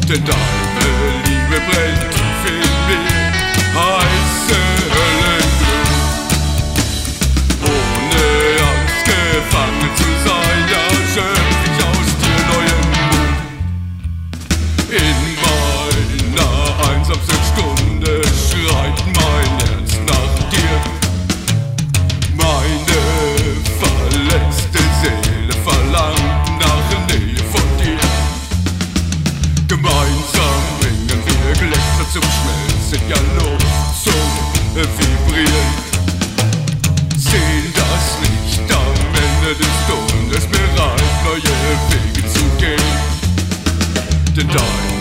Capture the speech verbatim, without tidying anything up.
denn deine Liebe brennt tief in mir, heiße Höllenglut. Ohne Angst gefangen zu sein, ja, schöpf ich aus dir neuen Mut. In meiner einsamsten Stunde schreit mein Herz nach dir. Meine verletzte Seele verlangt nach Nähe von dir. Gemeinsam bringen wir Gläser zum Schmelzen, ja, Luft zum Vibrieren. Sehen das Licht am Ende des Tunnels, bereit neue Wege zu gehen, denn dein